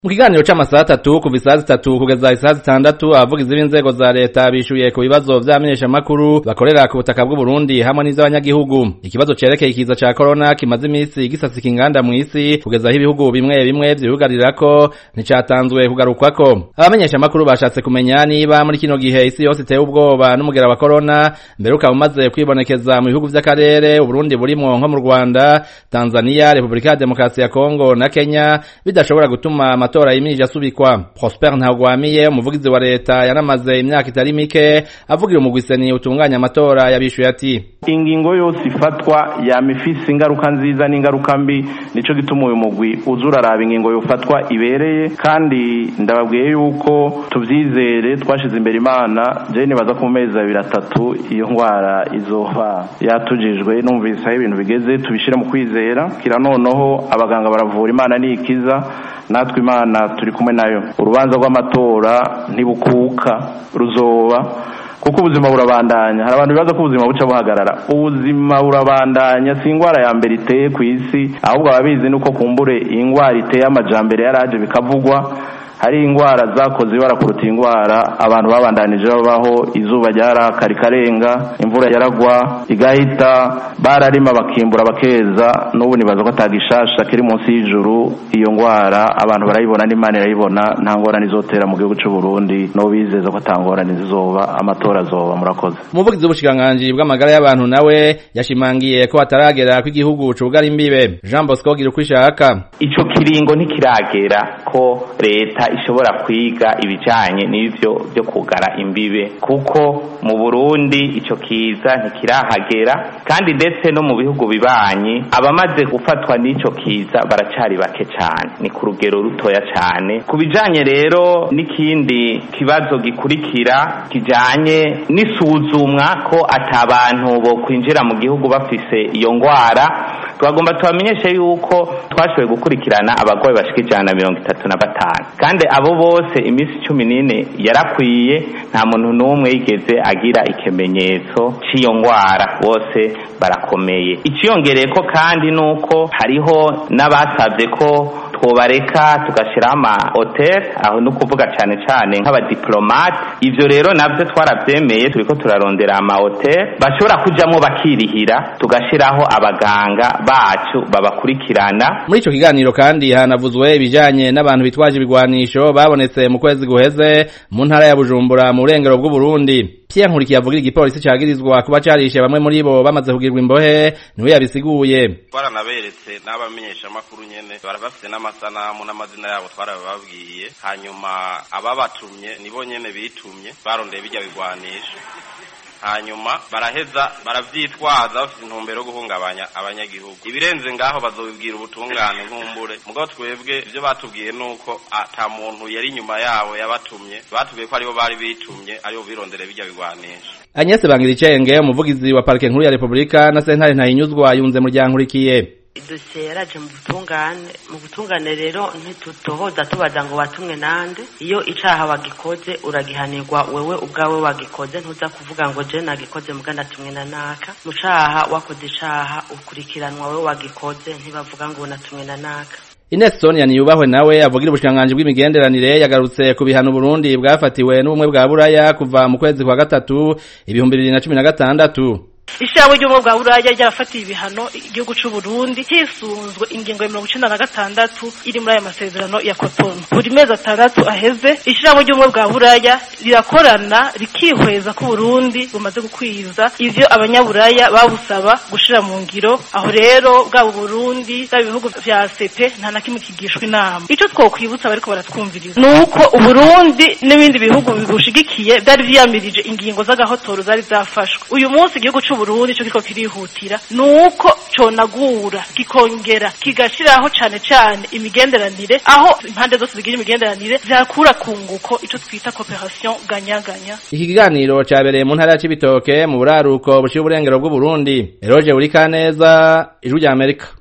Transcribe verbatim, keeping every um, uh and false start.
Mu kiganiro c'amasaha atatu kuva isaha zitatu kugeza isaha zitandatu abavugizi b'inzego za leta bishuye ku bibazo vy'abamenyeshamakuru bakorera ku butaka bw'u Burundi hamwe n'iz'abanyagihugu. Ikibazo cerekeye ikiza ca corona kimaze imisi gisasika inganda mw'isi kugeza aho ibihugu bimwe bimwe vyugarirako nticatanzwe kugarukwako. Abamenyeshamakuru bashatse kumenya niba muri kino gihe isi yose iteye ubwoba n'umugera wa corona mbere ukaba umaze kwibonekeza mu bihugu vy'akarere u Burundi burimwo nko mu Rwanda, Tanzania, Republika ya Demokarasi ya Kongo na Kenya bidashobora gutuma amatora yimirije asubikwa. Prosper Ntagwamiye umuvugizi wa leta yanamaze imyaka itari mike avugira umugwiseni utunganya amatora yabishuye ati ingingo yose ifatwa yamifise ingaruka nziza n'ingaruka mbi, nico gituma uyu mugwi uzuraraba ingingo yofatwa ibereye, kandi ndababwiye yuko tuvyizere twashize imbere Imana. Je nibaza ku mezi abiri atatu iyo ngwara izoba yatujijwe, numvise aho ibintu bigeze tubishira mu kwizera kira noneho abaganga baravura Imana nikiza natwe Imana turi kumwe nayo. Urubanza rw'amatora ntibukuka ruzoba kuko ubuzima burabandanya. Hari abantu bibaza ko ubuzima buca buhagarara. Ubuzima burabandanya, si ingwara ya mbere iteye ku isi, ahubwo ababizi nuko kumbure ingwara iteye amajambere yaraje bikavugwa. Hari ingwara zakoze barakuruta ingwara abantu babandanije babaho, izuba ryaraka rikarenga, imvura yaragwa igahita, bararima bakimbura bakeza, n'ubu nibaza ko atagishasha kiri munsi y'ijuru. Iyo ngwara abantu barayibona n'Imana irayibona, nta ngorane izotera mu gihugu cy'u Burundi, no bizeza ko atangorane zizoba, amatora azoba. Murakoze. Umuvugizi w'ubushikiranganji bw'amagara y'abantu nawe yashimangiye ko ataragera kw'igihugu cugara imbibe. Jean Bosco Girukwishaka: ico kiringo ntikiragera ko leta ishobora kwiga ibijanye n'ivyo byo kugara imbibe, kuko mu Burundi ico kiza ntikirahagera, kandi ndetse no mu bihugu bibanyi abamaze gufatwa n'ico kiza baracari bake cyane, ni ku rugero rutoya cyane. Ku bijanye rero n'ikindi kibazo gikurikira kijanye n'isuzumwa ko atabantu bo kwinjira mu gihugu bafise iyo ngwara, twagomba tubamenyeshe yuko twashoboye gukurikirana abagwayi bashika ijana na mirongo itatu na batanu, kandi abo bose imisi cumi n'ine yarakwiye, nta muntu n'umwe yigeze agira ikimenyetso c'iyo ngwara, bose barakomeye. Iciyongereyeko kandi nuko hariho n'abasavye ko twobareka tugashiraho ama hotel, aho no kuvuga cane cane nk'abadiplomate. Ivyo rero navyo twaravyemeye, turiko turarondera ama hotel bashobora kujamwo bakirihira, tugashiraho abaganga bacu babakurikirana. Muri ico kiganiro kandi hanavuzwe ibijanye n'abantu bitwaje ibigwanisho babonetse mu kwezi guheze mu ntara ya Bujumbura mu burengero bw'u Burundi. Pierre Nkurikiye avugira igipolisi cagirizwa kuba carishe bamwe muri bo bamaze kugirwa imbohe, niwe yabisiguye. Twaranaberetse n'abamenyesha makuru nyene barabafite n'amasanamu n'amazina yabo twarababwiye, hanyuma ababatumye nibo nyene bitumye barondeye bijya bigwanisha, hanyuma baraheza baravyitwaza bafite intumbero yo guhungabanya abanyagihugu. Ibirenze ngaho bazobibwira ubutungane nkumbure, mugabo twebwe ivyo batubwiye nuko ata muntu yari inyuma yabo yabatumye, batubwiye ko aribo bari bitumye, aribo birondere bijya bigwanisha. Agnes Bangiricenge umuvugizi wa Parike Nkuru ya Republika na sentare Ntahinyuzwa yunze mu Ryankurikiye: idosiye yaraje mu butungane mu butungane rero ntitutohoza tubaza ngo watumwe nande. Iyo icaha wagikoze uragihanirwa wewe ubwawe wagikoze, ntuza kuvuga ngo je nagikoze muganda tumwe na naka. Mu caha wakoze icaha ukurikiranwa wewe wagikoze, ntibavuga ngo natumwe na naka. Ines Sonia Niyubahwe nawe avugira ubushikiranganji bw'imigenderanire yagarutse ku bihano Burundi bwafatiwe n'ubumwe bwa Buraya kuva mu kwezi kwa gatatu ibihumbi bibiri na cumi na gatandatu. Ishabo ry'umwe bwa Buraya ryarafatiye ibihano igihugu cy'u Burundi hisunzwe ingingo ya mirongo icenda na gatandatu iri muri aya masezerano ya Cotonou. Buri mezi atandatu aheze ishabo ry'umwe bwa Buraya rirakorana rikihweza ko Burundi bumaze gukwiza ivyo abanyaburaya babusaba gushira mu ngiro. Aho rero bwa Burundi bwa bihugu vya C P nta na kimwe kigishwa inama. Ico twokwibutsa bariko baratwumviriza nuko Burundi n'ibindi bihugu bibushigikiye byari vyamirije ingingo z'agahotoro zari zafashwe. Uyu munsi igihugu cy'u Burundi cyo kiko kirihutira nuko conagura kikongera kigashiraho cane cane imigenderanire, aho impande zose zigira imigenderanire zakura kunguko, ico twita cooperation ganya-ganya. Iki kiganiro cabereye mu ntara ya Cibitoke mu buraruko bushiye uburengero bw'u Burundi. Eroje Urikaneza, Ijwi rya Amerika.